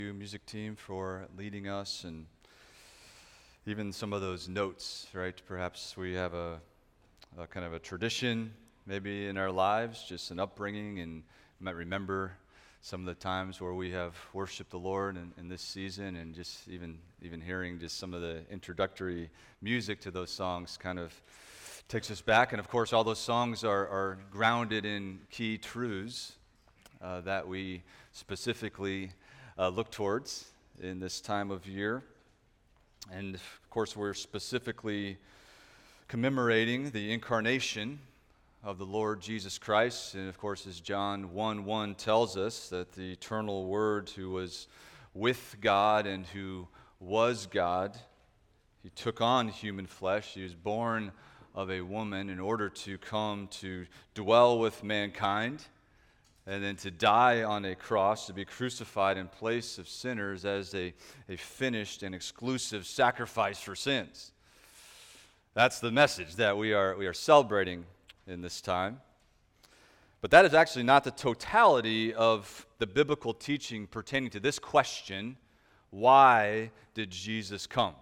you, music team, for leading us, and even some of those notes, right? Perhaps we have a kind of a tradition maybe in our lives, just an upbringing, and you might remember some of the times where we have worshiped the Lord in this season, and just even hearing just some of the introductory music to those songs kind of takes us back. And of course, all those songs are grounded in key truths that we specifically look towards in this time of year. And of course, we're specifically commemorating the incarnation of the Lord Jesus Christ. And of course, as John 1:1 tells us, that the eternal Word who was with God and who was God, he took on human flesh. He was born of a woman in order to come to dwell with mankind, and then to die on a cross, to be crucified in place of sinners as a finished and exclusive sacrifice for sins. That's the message that we are celebrating in this time. But that is actually not the totality of the biblical teaching pertaining to this question: why did Jesus come?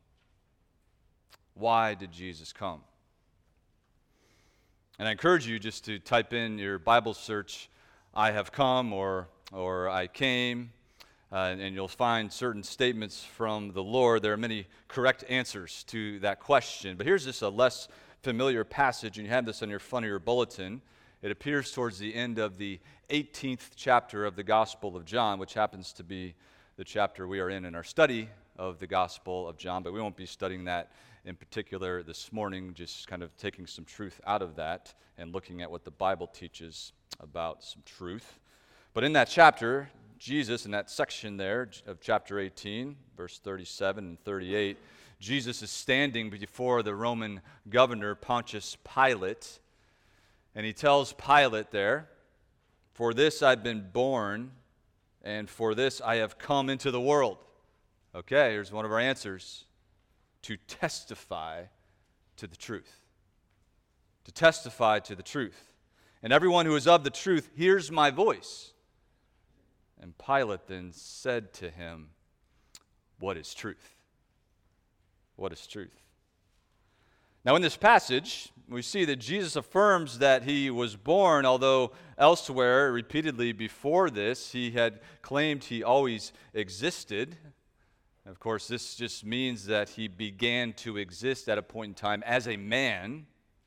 Why did Jesus come? And I encourage you just to type in your Bible search, "I have come," or "I came," and you'll find certain statements from the Lord. There are many correct answers to that question. But here's just a less familiar passage, and you have this on your front of your bulletin. It appears towards the end of the 18th chapter of the Gospel of John, which happens to be the chapter we are in our study of the Gospel of John. But we won't be studying that in particular this morning, just kind of taking some truth out of that and looking at what the Bible teaches about some truth. But in that chapter, Jesus, in that section there of chapter 18, verse 37 and 38, Jesus is standing before the Roman governor, Pontius Pilate, and he tells Pilate there, "For this I've been born, and for this I have come into the world." Okay, here's one of our answers: to testify to the truth. To testify to the truth. "And everyone who is of the truth hears my voice." And Pilate then said to him, "What is truth?" What is truth? Now in this passage, we see that Jesus affirms that he was born, although elsewhere, repeatedly before this, he had claimed he always existed. Of course, this just means that he began to exist at a point in time as a man.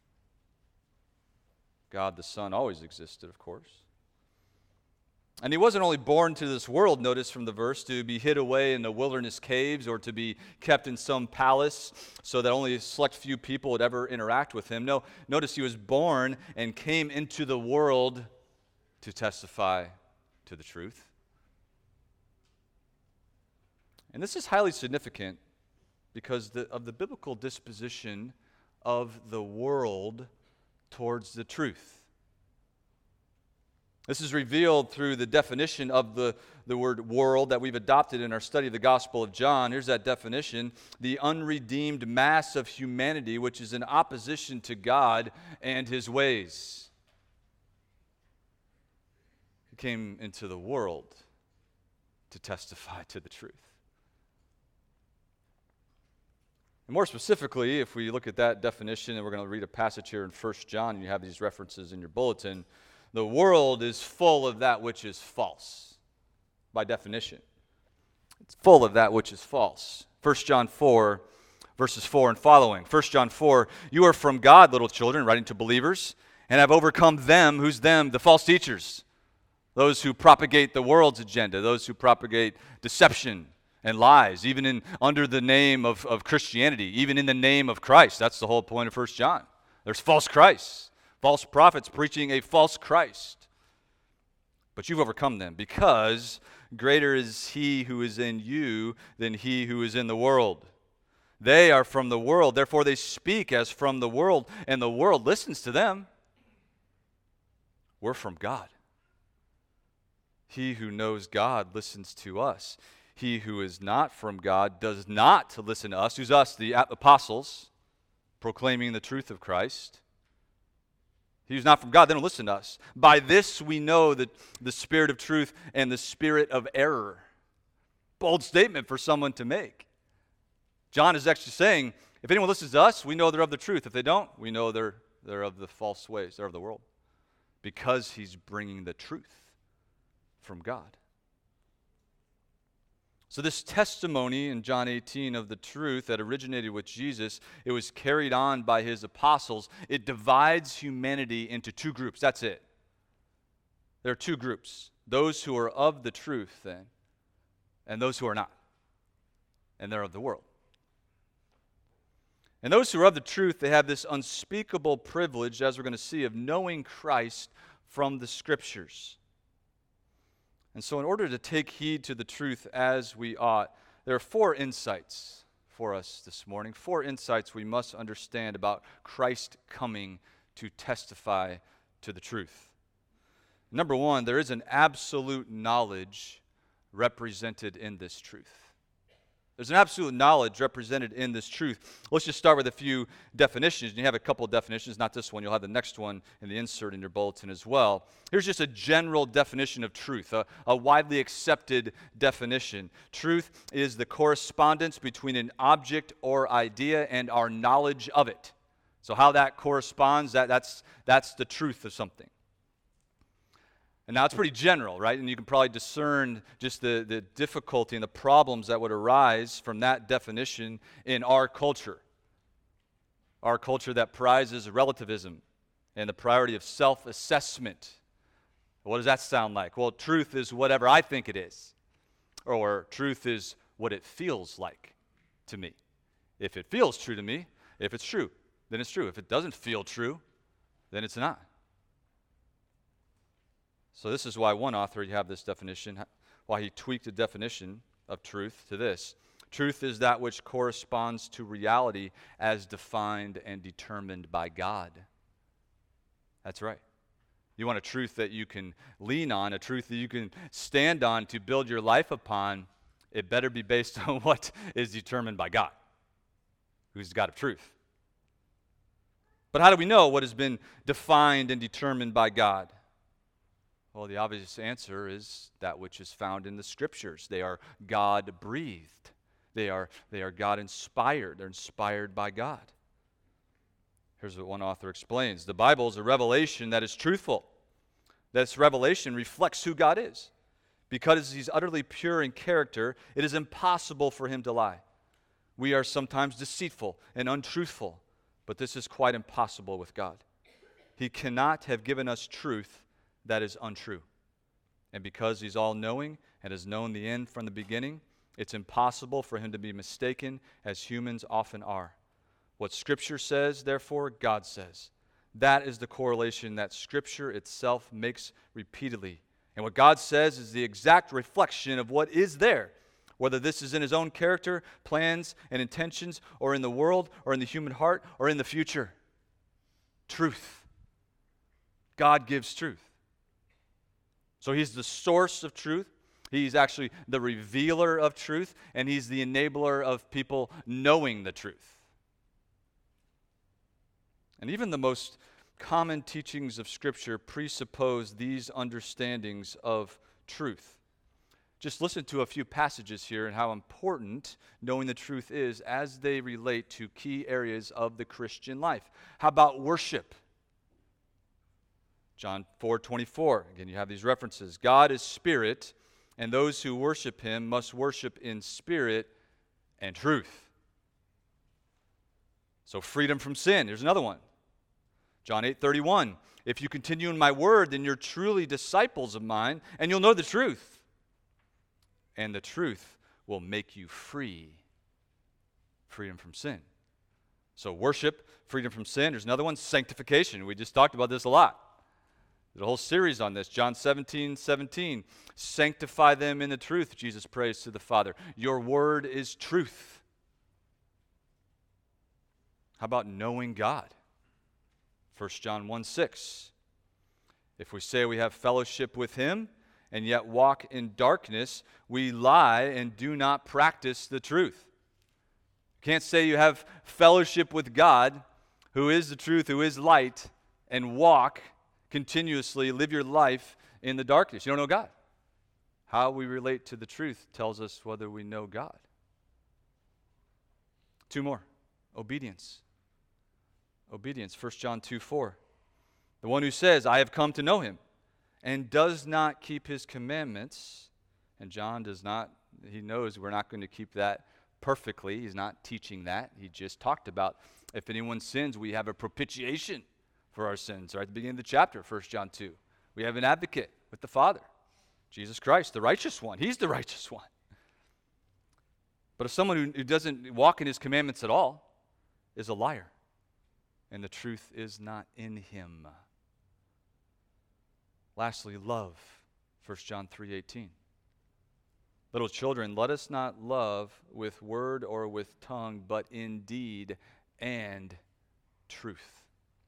God the Son always existed, of course. And he wasn't only born to this world, notice from the verse, to be hid away in the wilderness caves or to be kept in some palace so that only a select few people would ever interact with him. No, notice he was born and came into the world to testify to the truth. And this is highly significant because of the biblical disposition of the world towards the truth. This is revealed through the definition of the word world that we've adopted in our study of the Gospel of John. Here's that definition: the unredeemed mass of humanity which is in opposition to God and his ways. He came into the world to testify to the truth. And more specifically, if we look at that definition, and we're going to read a passage here in 1 John, and you have these references in your bulletin, the world is full of that which is false, by definition. It's full of that which is false. 1 John 4, verses 4 and following. 1 John 4, "You are from God, little children," writing to believers, "and have overcome them." Who's them? The false teachers. Those who propagate the world's agenda, those who propagate deception and lies, even under the name of Christianity, even in the name of Christ. That's the whole point of 1 John. There's false Christs, false prophets preaching a false Christ. But you've overcome them, because greater is he who is in you than he who is in the world. They are from the world, therefore they speak as from the world, and the world listens to them. We're from God. He who knows God listens to us. He who is not from God does not listen to us. Who's us? The apostles, proclaiming the truth of Christ. He who's not from God, they don't listen to us. By this we know that the spirit of truth and the spirit of error. bold statement for someone to make. John is actually saying, if anyone listens to us, we know they're of the truth. If they don't, we know they're of the false ways. They're of the world. Because he's bringing the truth from God. So this testimony in John 18 of the truth that originated with Jesus, it was carried on by his apostles. It divides humanity into two groups. That's it. There are two groups. Those who are of the truth, then, and those who are not. And they're of the world. And those who are of the truth, they have this unspeakable privilege, as we're going to see, of knowing Christ from the Scriptures. And so in order to take heed to the truth as we ought, there are 4 insights for us this morning. 4 insights we must understand about Christ coming to testify to the truth. Number 1, there is an absolute knowledge represented in this truth. There's an absolute knowledge represented in this truth. Let's just start with a few definitions. You have a couple of definitions, not this one. You'll have the next one in the insert in your bulletin as well. Here's just a general definition of truth, a widely accepted definition. Truth is the correspondence between an object or idea and our knowledge of it. So how that corresponds, that's the truth of something. And now it's pretty general, right? And you can probably discern just the difficulty and the problems that would arise from that definition in our culture. Our culture that prizes relativism and the priority of self-assessment. What does that sound like? Well, truth is whatever I think it is. Or truth is what it feels like to me. If it feels true to me, if it's true, then it's true. If it doesn't feel true, then it's not. So this is why one author, you have this definition, why he tweaked the definition of truth to this. Truth is that which corresponds to reality as defined and determined by God. That's right. You want a truth that you can lean on, a truth that you can stand on to build your life upon. It better be based on what is determined by God, who's the God of truth. But how do we know what has been defined and determined by God? Well, the obvious answer is that which is found in the Scriptures. They are God-breathed. They are God-inspired. They're inspired by God. Here's what one author explains. The Bible is a revelation that is truthful. This revelation reflects who God is. Because he's utterly pure in character, it is impossible for him to lie. We are sometimes deceitful and untruthful, but this is quite impossible with God. He cannot have given us truth that is untrue. And because he's all-knowing and has known the end from the beginning, it's impossible for him to be mistaken, as humans often are. What Scripture says, therefore, God says. That is the correlation that Scripture itself makes repeatedly. And what God says is the exact reflection of what is there, whether this is in his own character, plans, and intentions, or in the world, or in the human heart, or in the future. Truth. God gives truth. So he's the source of truth. He's actually the revealer of truth, and he's the enabler of people knowing the truth. And even the most common teachings of Scripture presuppose these understandings of truth. Just listen to a few passages here and how important knowing the truth is as they relate to key areas of the Christian life. How about worship? John 4:24. Again, you have these references. God is spirit, and those who worship him must worship in spirit and truth. So freedom from sin. Here's another one. John 8:31. If you continue in my word, then you're truly disciples of mine, and you'll know the truth. And the truth will make you free. Freedom from sin. So worship, freedom from sin. There's another one, sanctification. We just talked about this a lot. There's a whole series on this. John 17:17. Sanctify them in the truth, Jesus prays to the Father. Your word is truth. How about knowing God? 1 John 1:6. If we say we have fellowship with him and yet walk in darkness, we lie and do not practice the truth. You can't say you have fellowship with God, who is the truth, who is light, and walk continuously, live your life in the darkness. You don't know God. How we relate to the truth tells us whether we know God. Two more. Obedience. Obedience. 1 John 2:4. The one who says, I have come to know him, and does not keep his commandments, and John does not, he knows we're not going to keep that perfectly. He's not teaching that. He just talked about if anyone sins, we have a propitiation for our sins. Right at the beginning of the chapter, 1 John 2. We have an advocate with the Father, Jesus Christ, the righteous one. He's the righteous one. But if someone who doesn't walk in his commandments at all is a liar, and the truth is not in him. Lastly, love. 1 John 3:18. Little children, let us not love with word or with tongue, but in deed and truth.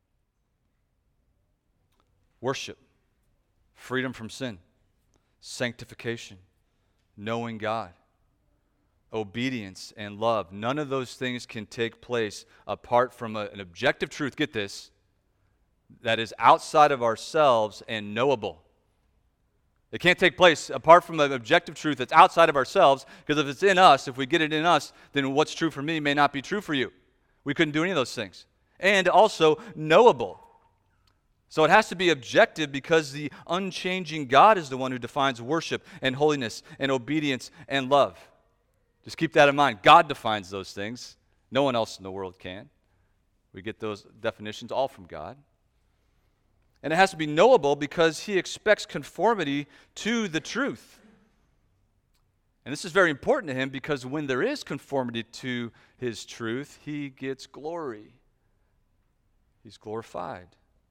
Worship, freedom from sin, sanctification, knowing God, obedience, and love. None of those things can take place apart from an objective truth, get this, that is outside of ourselves and knowable. It can't take place apart from an objective truth that's outside of ourselves, because if it's in us, if we get it in us, then what's true for me may not be true for you. We couldn't do any of those things. And also knowable. So it has to be objective because the unchanging God is the one who defines worship and holiness and obedience and love. Just keep that in mind. God defines those things. No one else in the world can. We get those definitions all from God. And it has to be knowable because he expects conformity to the truth. And this is very important to him because when there is conformity to his truth, he gets glory. He's glorified.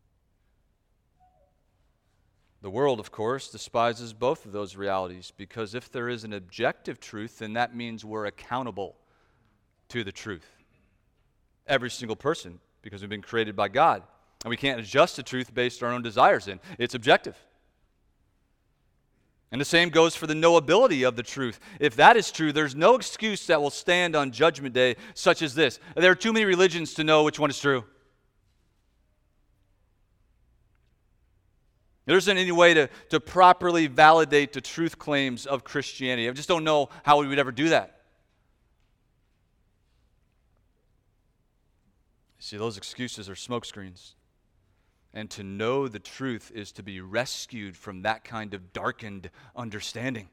The world, of course, despises both of those realities because if there is an objective truth, then that means we're accountable to the truth. Every single person, because we've been created by God. And we can't adjust the truth based on our own desires in. It's objective. And the same goes for the knowability of the truth. If that is true, there's no excuse that will stand on Judgment Day such as this. There are too many religions to know which one is true. There isn't any way to properly validate the truth claims of Christianity. I just don't know how we would ever do that. See, those excuses are smokescreens. And to know the truth is to be rescued from that kind of darkened understanding.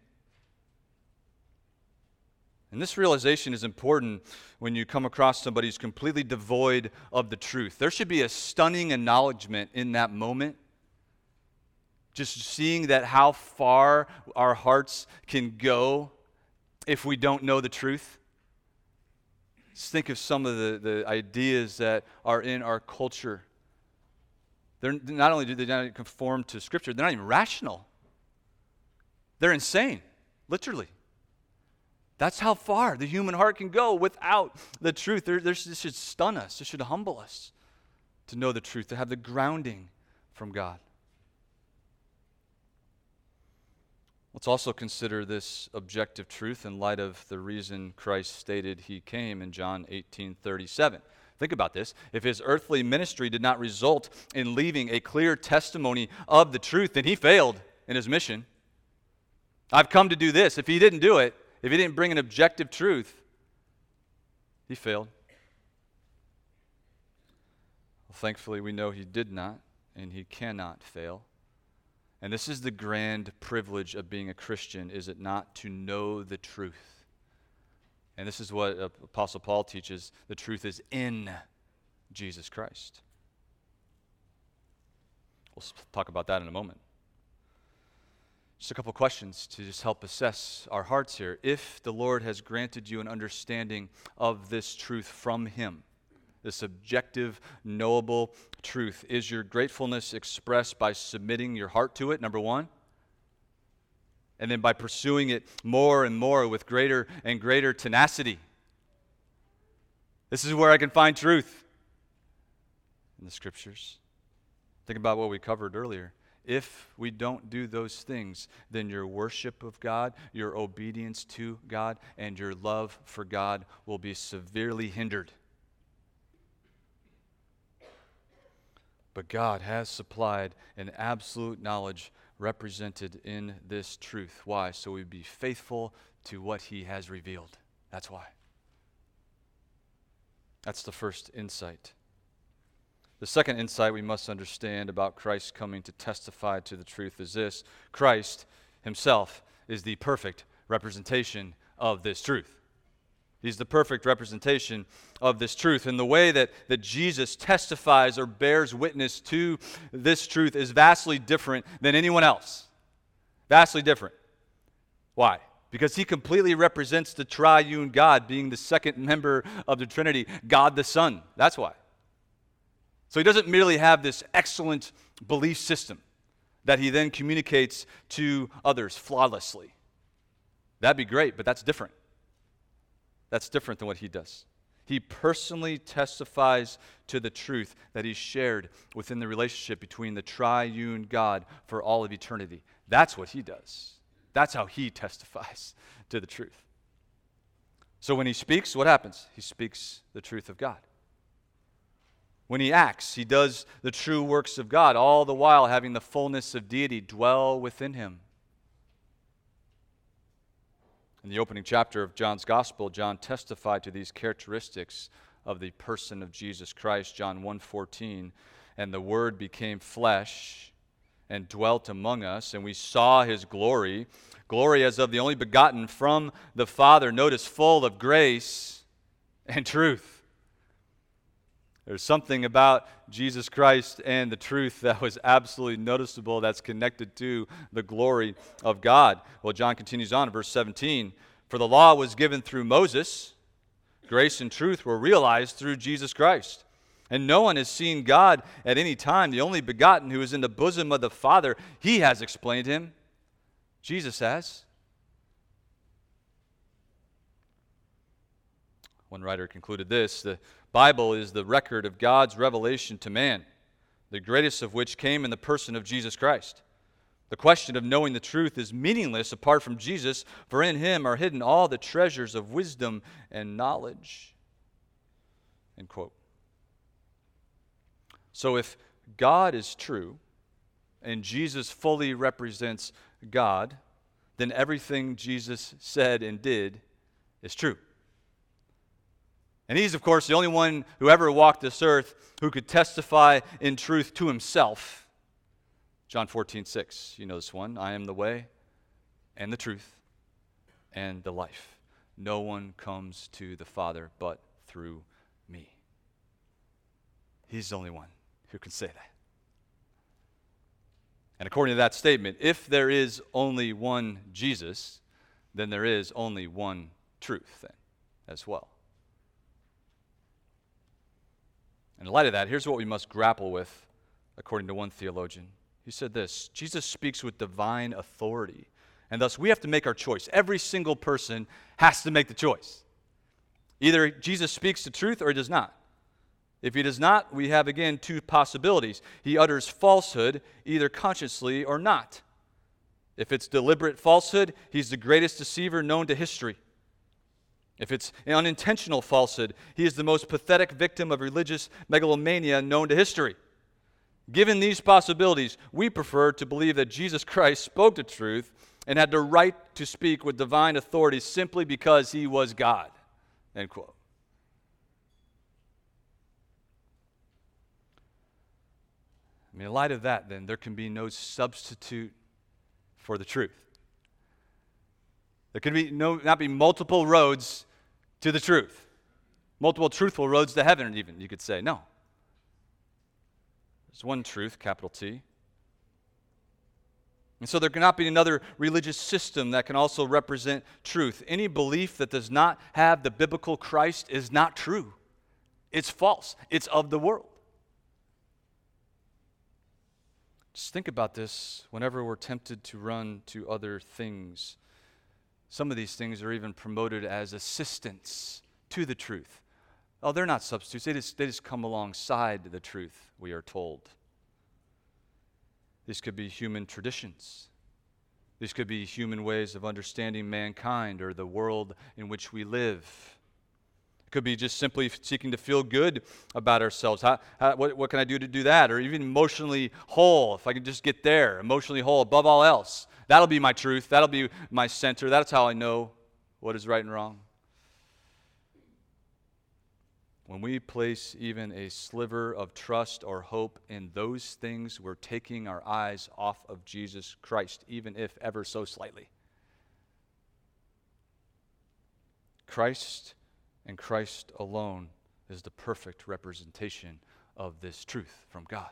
And this realization is important when you come across somebody who's completely devoid of the truth. There should be a stunning acknowledgement in that moment. Just seeing that how far our hearts can go if we don't know the truth. Just think of some of the ideas that are in our culture. They're not only do they not conform to Scripture, they're not even rational. They're insane, literally. That's how far the human heart can go without the truth. This should stun us. This should humble us to know the truth, to have the grounding from God. Let's also consider this objective truth in light of the reason Christ stated he came in John 18:37. Think about this. If his earthly ministry did not result in leaving a clear testimony of the truth, then he failed in his mission. I've come to do this. If he didn't do it, if he didn't bring an objective truth, he failed. Well, thankfully, we know he did not, and he cannot fail. And this is the grand privilege of being a Christian, is it not, to know the truth? And this is what Apostle Paul teaches. The truth is in Jesus Christ. We'll talk about that in a moment. Just a couple questions to just help assess our hearts here. If the Lord has granted you an understanding of this truth from him, this objective, knowable truth, is your gratefulness expressed by submitting your heart to it, number one? And then by pursuing it more and more with greater and greater tenacity. This is where I can find truth in the Scriptures. Think about what we covered earlier. If we don't do those things, then your worship of God, your obedience to God, and your love for God will be severely hindered. But God has supplied an absolute knowledge represented in this truth. Why? So we be faithful to what he has revealed. That's why. That's the first insight. The second insight we must understand about Christ coming to testify to the truth is this: Christ himself is the perfect representation of this truth. He's the perfect representation of this truth. And the way that Jesus testifies or bears witness to this truth is vastly different than anyone else. Vastly different. Why? Because he completely represents the triune God, being the second member of the Trinity, God the Son. That's why. So he doesn't merely have this excellent belief system that he then communicates to others flawlessly. That'd be great, but that's different. That's different than what he does. He personally testifies to the truth that he shared within the relationship between the triune God for all of eternity. That's what he does. That's how he testifies to the truth. So when he speaks, what happens? He speaks the truth of God. When he acts, he does the true works of God, all the while having the fullness of deity dwell within him. In the opening chapter of John's Gospel, John testified to these characteristics of the person of Jesus Christ. John 1:14, and the Word became flesh and dwelt among us, and we saw his glory, glory as of the only begotten from the Father. Notice, full of grace and truth. There's something about Jesus Christ and the truth that was absolutely noticeable that's connected to the glory of God. Well, John continues on in verse 17. For the law was given through Moses, grace and truth were realized through Jesus Christ. And no one has seen God at any time. The only begotten who is in the bosom of the Father, he has explained him. Jesus has. One writer concluded this: the Bible is the record of God's revelation to man, the greatest of which came in the person of Jesus Christ. The question of knowing the truth is meaningless apart from Jesus, for in him are hidden all the treasures of wisdom and knowledge. End quote. So if God is true and Jesus fully represents God, then everything Jesus said and did is true. And he's, of course, the only one who ever walked this earth who could testify in truth to himself. John 14:6, you know this one. I am the way and the truth and the life. No one comes to the Father but through me. He's the only one who can say that. And according to that statement, if there is only one Jesus, then there is only one truth then as well. In light of that, here's what we must grapple with, according to one theologian. He said this: Jesus speaks with divine authority, and thus we have to make our choice. Every single person has to make the choice. Either Jesus speaks the truth or he does not. If he does not, we have again two possibilities. He utters falsehood, either consciously or not. If it's deliberate falsehood, he's the greatest deceiver known to history. If it's an unintentional falsehood, he is the most pathetic victim of religious megalomania known to history. Given these possibilities, we prefer to believe that Jesus Christ spoke the truth and had the right to speak with divine authority simply because he was God. End quote. In light of that, then, there can be no substitute for the truth. There can not be multiple roads to the truth. Multiple truthful roads to heaven, even, you could say. No. There's one truth, capital T. And so there cannot be another religious system that can also represent truth. Any belief that does not have the biblical Christ is not true. It's false. It's of the world. Just think about this whenever we're tempted to run to other things. Some of these things are even promoted as assistants to the truth. Oh, they're not substitutes. They just come alongside the truth, we are told. These could be human traditions. These could be human ways of understanding mankind or the world in which we live. It could be just simply seeking to feel good about ourselves. What can I do to do that? Or even emotionally whole, if I can just get there, emotionally whole above all else. That'll be my truth. That'll be my center. That's how I know what is right and wrong. When we place even a sliver of trust or hope in those things, we're taking our eyes off of Jesus Christ, even if ever so slightly. Christ and Christ alone is the perfect representation of this truth from God.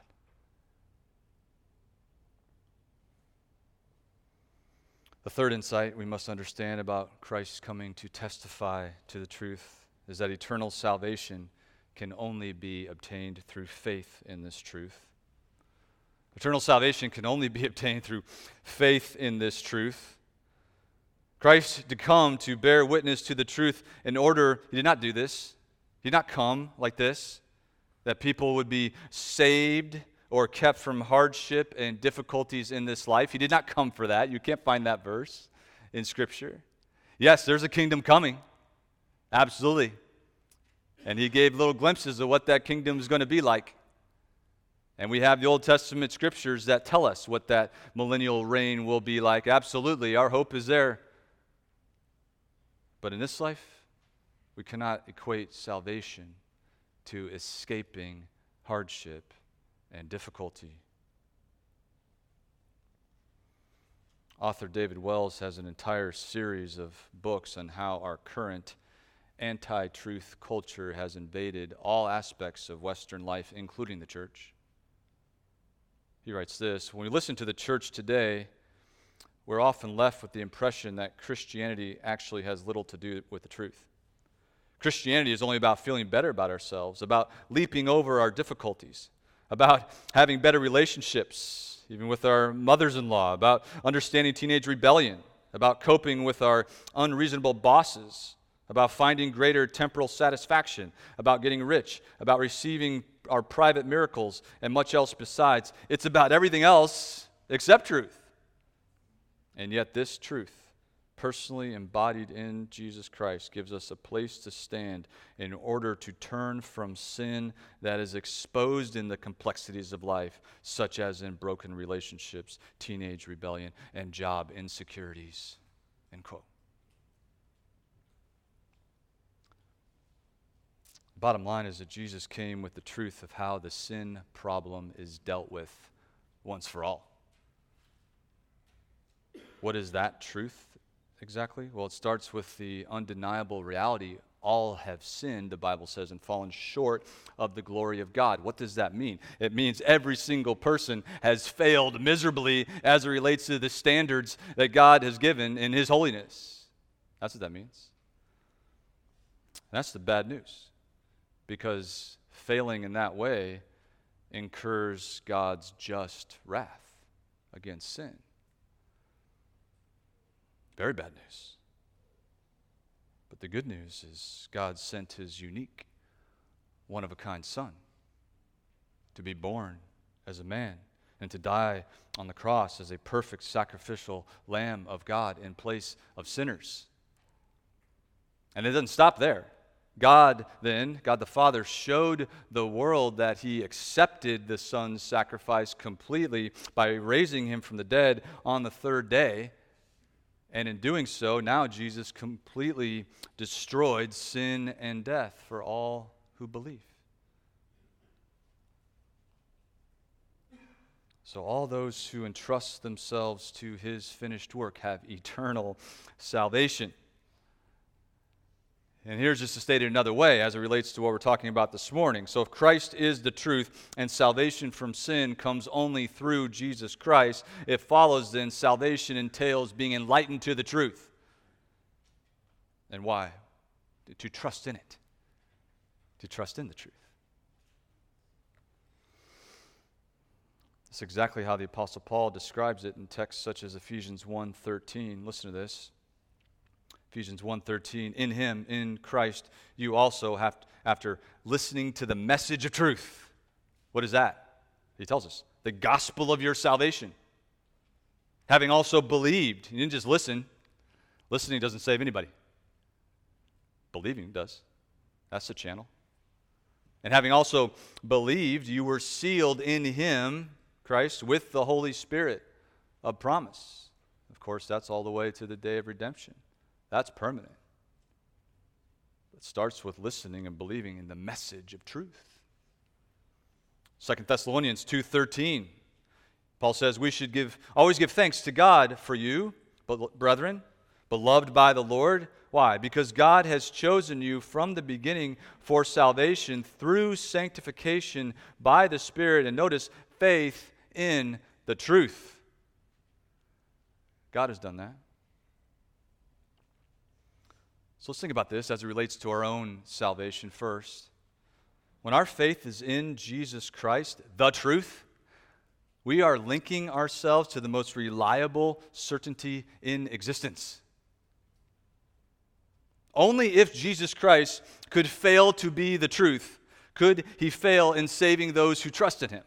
The third insight we must understand about Christ's coming to testify to the truth is that eternal salvation can only be obtained through faith in this truth. Eternal salvation can only be obtained through faith in this truth. Christ did come to bear witness to the truth in order, he did not do this. He did not come like this, that people would be saved or kept from hardship and difficulties in this life. He did not come for that. You can't find that verse in Scripture. Yes, there's a kingdom coming. Absolutely. And he gave little glimpses of what that kingdom is going to be like. And we have the Old Testament scriptures that tell us what that millennial reign will be like. Absolutely, our hope is there. But in this life, we cannot equate salvation to escaping hardship and difficulty. Author David Wells has an entire series of books on how our current anti-truth culture has invaded all aspects of Western life, including the church. He writes this: when we listen to the church today, we're often left with the impression that Christianity actually has little to do with the truth. Christianity is only about feeling better about ourselves, about leaping over our difficulties, about having better relationships, even with our mothers-in-law, about understanding teenage rebellion, about coping with our unreasonable bosses, about finding greater temporal satisfaction, about getting rich, about receiving our private miracles, and much else besides. It's about everything else except truth. And yet this truth, personally embodied in Jesus Christ, gives us a place to stand in order to turn from sin that is exposed in the complexities of life, such as in broken relationships, teenage rebellion, and job insecurities. End quote. Bottom line is that Jesus came with the truth of how the sin problem is dealt with once for all. What is that truth exactly? Well, it starts with the undeniable reality. All have sinned, the Bible says, and fallen short of the glory of God. What does that mean? It means every single person has failed miserably as it relates to the standards that God has given in His holiness. That's what that means. And that's the bad news, because failing in that way incurs God's just wrath against sin. Very bad news. But the good news is God sent His unique, one-of-a-kind Son to be born as a man and to die on the cross as a perfect sacrificial Lamb of God in place of sinners. And it doesn't stop there. God the Father, showed the world that He accepted the Son's sacrifice completely by raising Him from the dead on the third day. And in doing so, now Jesus completely destroyed sin and death for all who believe. So all those who entrust themselves to His finished work have eternal salvation. And here's just to state it another way as it relates to what we're talking about this morning. So if Christ is the truth and salvation from sin comes only through Jesus Christ, it follows then salvation entails being enlightened to the truth. And why? To trust in it. To trust in the truth. That's exactly how the Apostle Paul describes it in texts such as Ephesians 1:13. Listen to this. Ephesians 1:13, in Him, in Christ, you also have, after listening to the message of truth. What is that? He tells us, the gospel of your salvation. Having also believed. You didn't just listen. Listening doesn't save anybody. Believing does. That's the channel. And having also believed, you were sealed in him, Christ, with the Holy Spirit of promise. Of course, that's all the way to the day of redemption. That's permanent. It starts with listening and believing in the message of truth. 2 Thessalonians 2:13, Paul says, we should always give thanks to God for you, brethren, beloved by the Lord. Why? Because God has chosen you from the beginning for salvation through sanctification by the Spirit. And notice, faith in the truth. God has done that. So let's think about this as it relates to our own salvation first. When our faith is in Jesus Christ, the truth, we are linking ourselves to the most reliable certainty in existence. Only if Jesus Christ could fail to be the truth, could he fail in saving those who trust in him.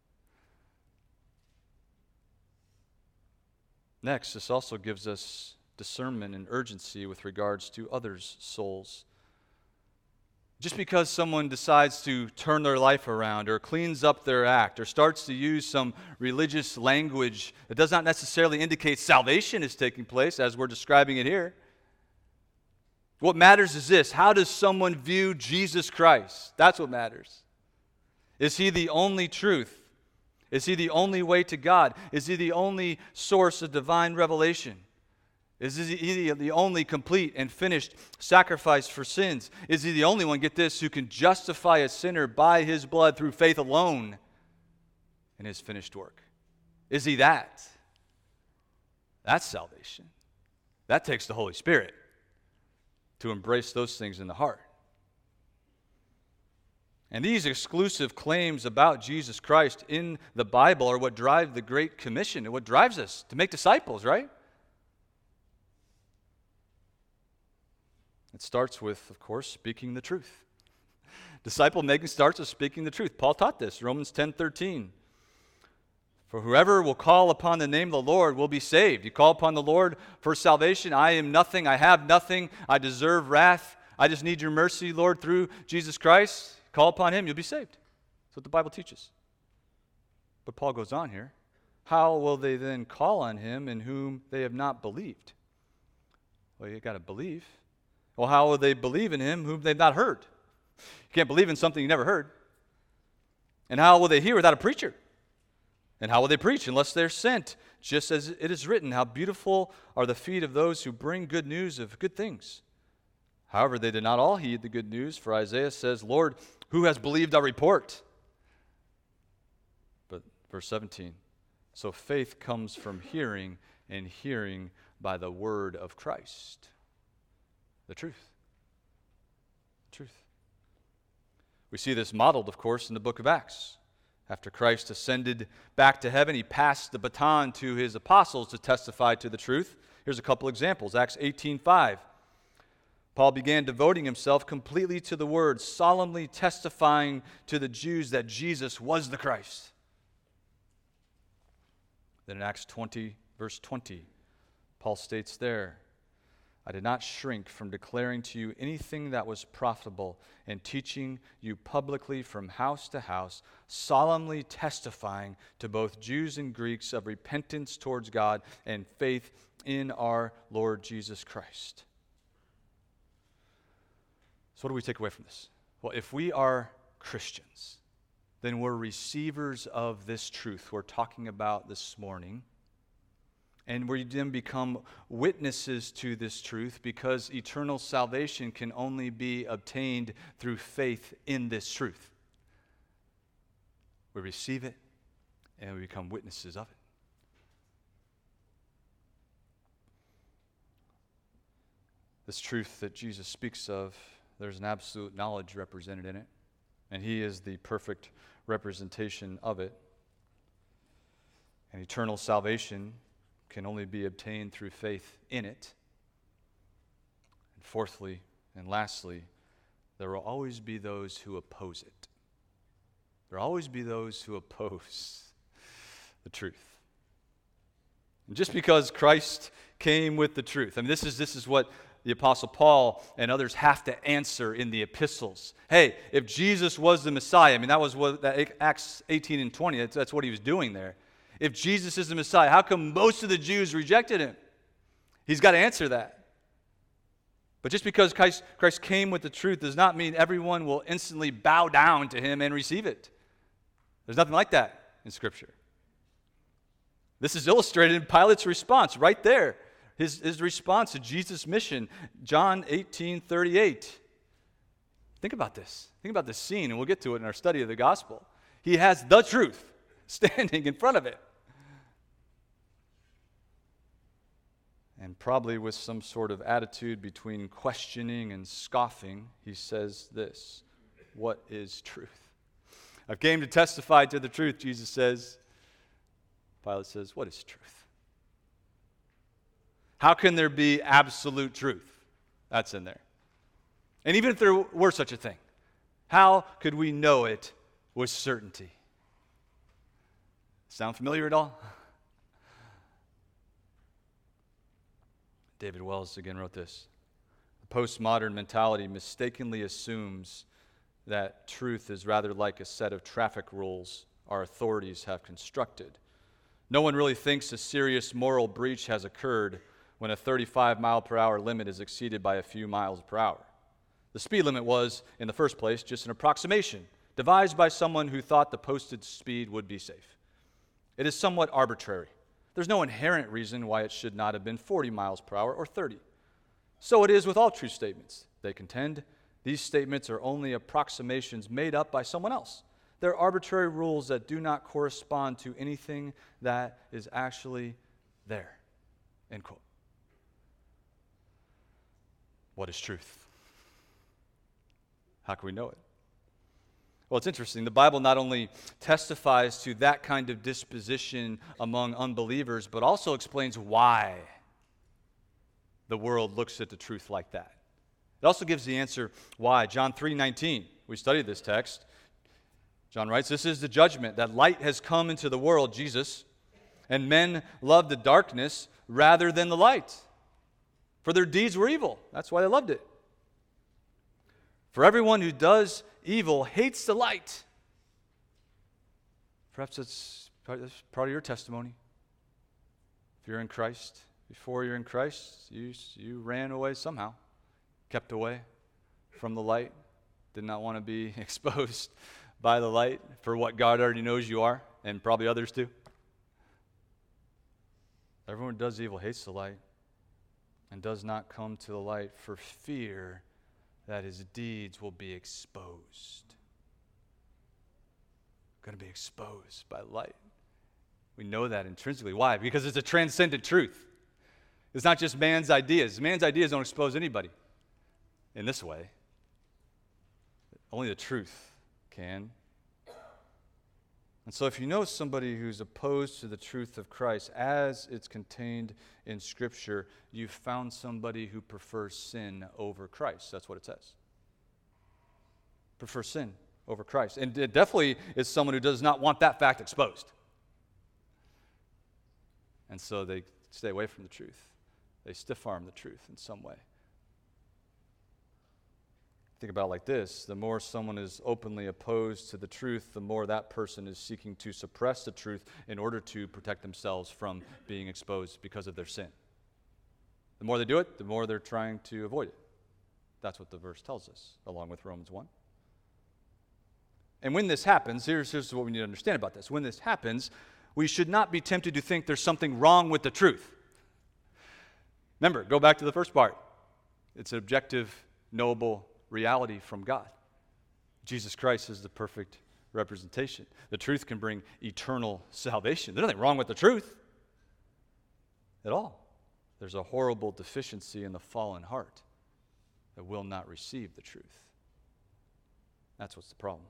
Next, this also gives us discernment and urgency with regards to others' souls. Just because someone decides to turn their life around or cleans up their act or starts to use some religious language, it does not necessarily indicate salvation is taking place as we're describing it here. What matters is this: how does someone view Jesus Christ? That's what matters. Is he the only truth? Is he the only way to God? Is he the only source of divine revelation? Is he the only complete and finished sacrifice for sins? Is he the only one, get this, who can justify a sinner by his blood through faith alone in his finished work? Is he that? That's salvation. That takes the Holy Spirit to embrace those things in the heart. And these exclusive claims about Jesus Christ in the Bible are what drive the Great Commission and what drives us to make disciples, right? It starts with, of course, speaking the truth. Disciple making starts with speaking the truth. Paul taught this, Romans 10:13. For whoever will call upon the name of the Lord will be saved. You call upon the Lord for salvation. I am nothing. I have nothing. I deserve wrath. I just need your mercy, Lord, through Jesus Christ. Call upon him. You'll be saved. That's what the Bible teaches. But Paul goes on here. How will they then call on him in whom they have not believed? Well, you got to believe. Well, how will they believe in him whom they've not heard? You can't believe in something you never heard. And how will they hear without a preacher? And how will they preach unless they're sent? Just as it is written, how beautiful are the feet of those who bring good news of good things. However, they did not all heed the good news, for Isaiah says, Lord, who has believed our report? But verse 17, so faith comes from hearing, and hearing by the word of Christ. The truth. The truth. We see this modeled, of course, in the book of Acts. After Christ ascended back to heaven, he passed the baton to his apostles to testify to the truth. Here's a couple examples. Acts 18:5. Paul began devoting himself completely to the word, solemnly testifying to the Jews that Jesus was the Christ. Then in Acts 20, verse 20, Paul states there, I did not shrink from declaring to you anything that was profitable and teaching you publicly from house to house, solemnly testifying to both Jews and Greeks of repentance towards God and faith in our Lord Jesus Christ. So what do we take away from this? Well, if we are Christians, then we're receivers of this truth we're talking about this morning. And we then become witnesses to this truth because eternal salvation can only be obtained through faith in this truth. We receive it and we become witnesses of it. This truth that Jesus speaks of, there's an absolute knowledge represented in it, and he is the perfect representation of it. And eternal salvation can only be obtained through faith in it. And fourthly and lastly, there will always be those who oppose it. There will always be those who oppose the truth. And just because Christ came with the truth, I mean, this is what the Apostle Paul and others have to answer in the epistles. Hey, if Jesus was the Messiah, I mean, that was what Acts 18 and 20, that's what he was doing there. If Jesus is the Messiah, how come most of the Jews rejected him? He's got to answer that. But just because Christ came with the truth does not mean everyone will instantly bow down to him and receive it. There's nothing like that in Scripture. This is illustrated in Pilate's response right there. His response to Jesus' mission, John 18:38. Think about this. Think about this scene, and we'll get to it in our study of the gospel. He has the truth standing in front of it. And probably with some sort of attitude between questioning and scoffing, he says this: what is truth? I've came to testify to the truth, Jesus says. Pilate says, what is truth? How can there be absolute truth? That's in there. And even if there were such a thing, how could we know it with certainty? Sound familiar at all? David Wells again wrote this: the postmodern mentality mistakenly assumes that truth is rather like a set of traffic rules our authorities have constructed. No one really thinks a serious moral breach has occurred when a 35-mile-per-hour limit is exceeded by a few miles per hour. The speed limit was, in the first place, just an approximation devised by someone who thought the posted speed would be safe. It is somewhat arbitrary. There's no inherent reason why it should not have been 40 miles per hour or 30. So it is with all true statements. They contend these statements are only approximations made up by someone else. They're arbitrary rules that do not correspond to anything that is actually there. End quote. What is truth? How can we know it? Well, it's interesting. The Bible not only testifies to that kind of disposition among unbelievers, but also explains why the world looks at the truth like that. It also gives the answer why. John 3:19, we studied this text. John writes, this is the judgment, that light has come into the world, Jesus, and men loved the darkness rather than the light, for their deeds were evil. That's why they loved it. For everyone who does evil hates the light. Perhaps that's part of your testimony. If you're in Christ, before you're in Christ, you ran away somehow, kept away from the light, did not want to be exposed by the light for what God already knows you are, and probably others too. Everyone who does evil hates the light and does not come to the light for fear that his deeds will be exposed. Going to be exposed by light. We know that intrinsically. Why? Because it's a transcendent truth. It's not just man's ideas. Man's ideas don't expose anybody in this way. Only the truth can. And so if you know somebody who's opposed to the truth of Christ as it's contained in Scripture, you've found somebody who prefers sin over Christ. That's what it says. Prefers sin over Christ. And it definitely is someone who does not want that fact exposed. And so they stay away from the truth. They stiff-arm the truth in some way. Think about it like this: the more someone is openly opposed to the truth, the more that person is seeking to suppress the truth in order to protect themselves from being exposed because of their sin. The more they do it, the more they're trying to avoid it. That's what the verse tells us, along with Romans 1. And when this happens, here's what we need to understand about this. When this happens, we should not be tempted to think there's something wrong with the truth. Remember, go back to the first part. It's an objective, knowable reality from God. Jesus Christ is the perfect representation. The truth can bring eternal salvation. There's nothing wrong with the truth at all. There's a horrible deficiency in the fallen heart that will not receive the truth. That's what's the problem.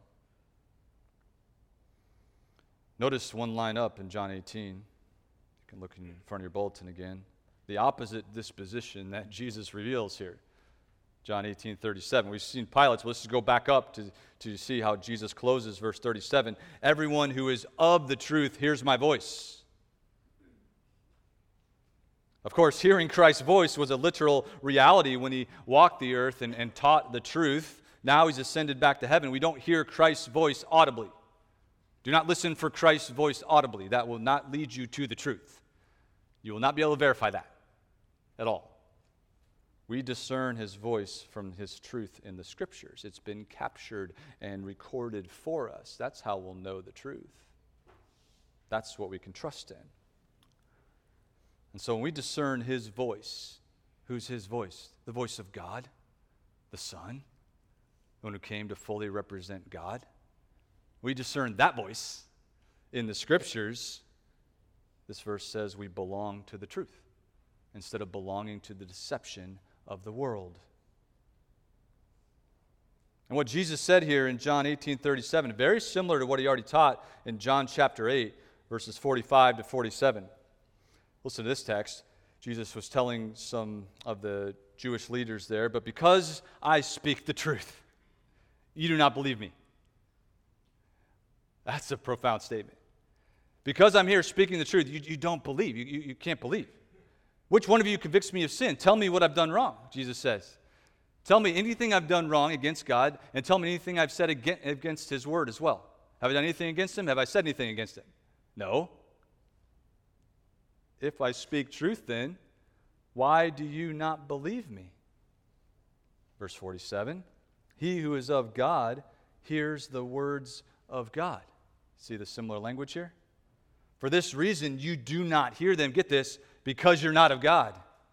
Notice one line up in John 18. You can look in front of your bulletin again. The opposite disposition that Jesus reveals here. John 18:37. We've seen Pilate, so let's just go back up to see how Jesus closes verse 37. Everyone who is of the truth hears my voice. Of course, hearing Christ's voice was a literal reality when he walked the earth and taught the truth. Now he's ascended back to heaven. We don't hear Christ's voice audibly. Do not listen for Christ's voice audibly. That will not lead you to the truth. You will not be able to verify that at all. We discern his voice from his truth in the Scriptures. It's been captured and recorded for us. That's how we'll know the truth. That's what we can trust in. And so when we discern his voice, who's his voice? The voice of God, the Son, the one who came to fully represent God. We discern that voice in the Scriptures. This verse says we belong to the truth instead of belonging to the deception of the world. And what Jesus said here in John 18:37, very similar to what he already taught in John chapter 8, verses 45 to 47. Listen to this text. Jesus was telling some of the Jewish leaders there, but because I speak the truth, you do not believe me. That's a profound statement. Because I'm here speaking the truth, you don't believe. You can't believe. Which one of you convicts me of sin? Tell me what I've done wrong, Jesus says. Tell me anything I've done wrong against God, and tell me anything I've said against his word as well. Have I done anything against him? Have I said anything against him? No. If I speak truth, then why do you not believe me? Verse 47, he who is of God hears the words of God. See the similar language here? For this reason you do not hear them, get this, because you're not of God.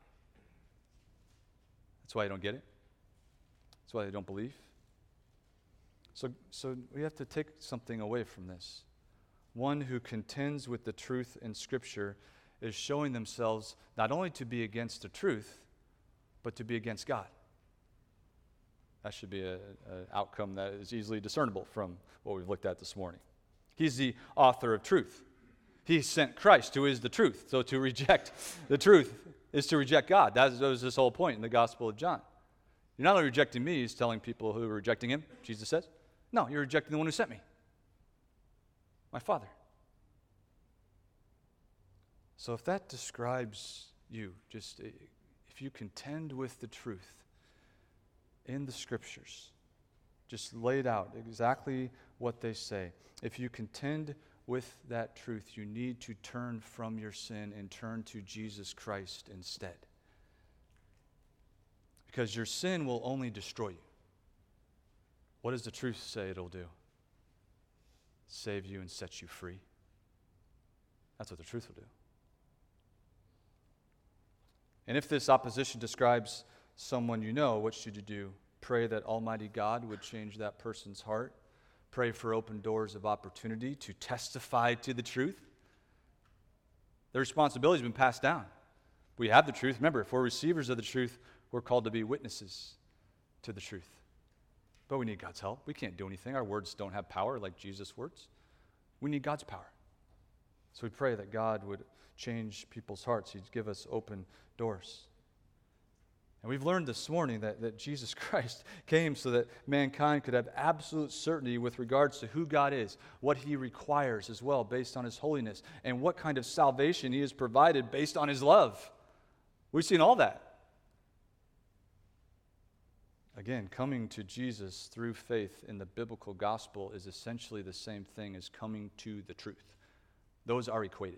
That's why you don't get it. That's why they don't believe. So we have to take something away from this. One who contends with the truth in Scripture is showing themselves not only to be against the truth, but to be against God. That should be an outcome that is easily discernible from what we've looked at this morning. He's the author of truth. He sent Christ, who is the truth. So to reject the truth is to reject God. That was his whole point in the Gospel of John. You're not only rejecting me, he's telling people who are rejecting him, Jesus says. No, you're rejecting the one who sent me, my Father. So if that describes you, just if you contend with the truth in the Scriptures, just laid out exactly what they say. If you contend with that truth, you need to turn from your sin and turn to Jesus Christ instead. Because your sin will only destroy you. What does the truth say it'll do? Save you and set you free. That's what the truth will do. And if this opposition describes someone you know, what should you do? Pray that Almighty God would change that person's heart. Pray for open doors of opportunity to testify to the truth. The responsibility has been passed down. We have the truth. Remember, if we're receivers of the truth, we're called to be witnesses to the truth. But we need God's help. We can't do anything. Our words don't have power like Jesus' words. We need God's power. So we pray that God would change people's hearts. He'd give us open doors. And we've learned this morning that Jesus Christ came so that mankind could have absolute certainty with regards to who God is, what he requires as well based on his holiness, and what kind of salvation he has provided based on his love. We've seen all that. Again, coming to Jesus through faith in the biblical gospel is essentially the same thing as coming to the truth. Those are equated.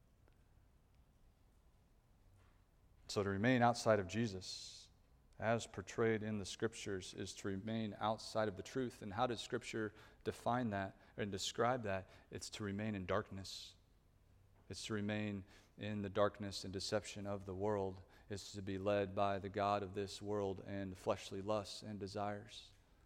So to remain outside of Jesus, as portrayed in the Scriptures, is to remain outside of the truth. And how does Scripture define that and describe that? It's to remain in darkness. It's to remain in the darkness and deception of the world. It's to be led by the god of this world and fleshly lusts and desires.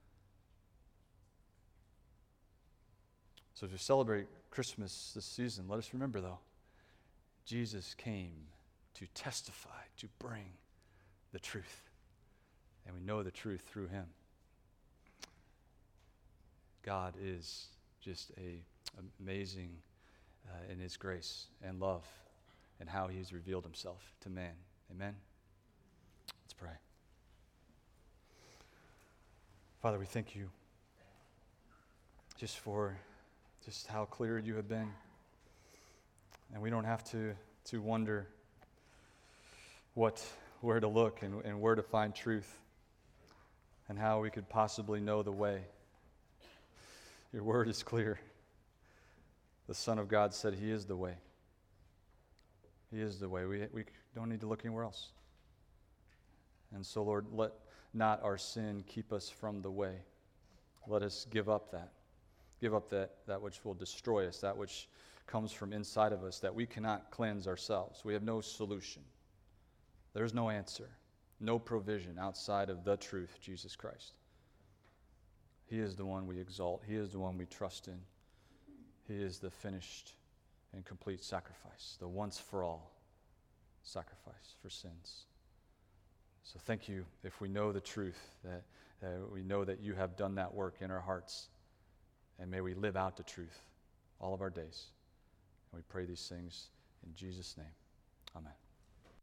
So to celebrate Christmas this season, let us remember, though, Jesus came to testify, to bring the truth. And we know the truth through him. God is just amazing in his grace and love and how he's revealed himself to man. Amen? Let's pray. Father, we thank you just for just how clear you have been. And we don't have to wonder where to look and where to find truth and how we could possibly know the way. Your word is clear. The Son of God said he is the way. He is the way. We don't need to look anywhere else. And so, Lord, let not our sin keep us from the way. Let us give up that. Give up that which will destroy us, that which comes from inside of us, that we cannot cleanse ourselves. We have no solution. There's no answer, no provision outside of the truth, Jesus Christ. He is the one we exalt. He is the one we trust in. He is the finished and complete sacrifice, the once-for-all sacrifice for sins. So thank you if we know the truth, that we know that you have done that work in our hearts, and may we live out the truth all of our days. And we pray these things in Jesus' name. Amen.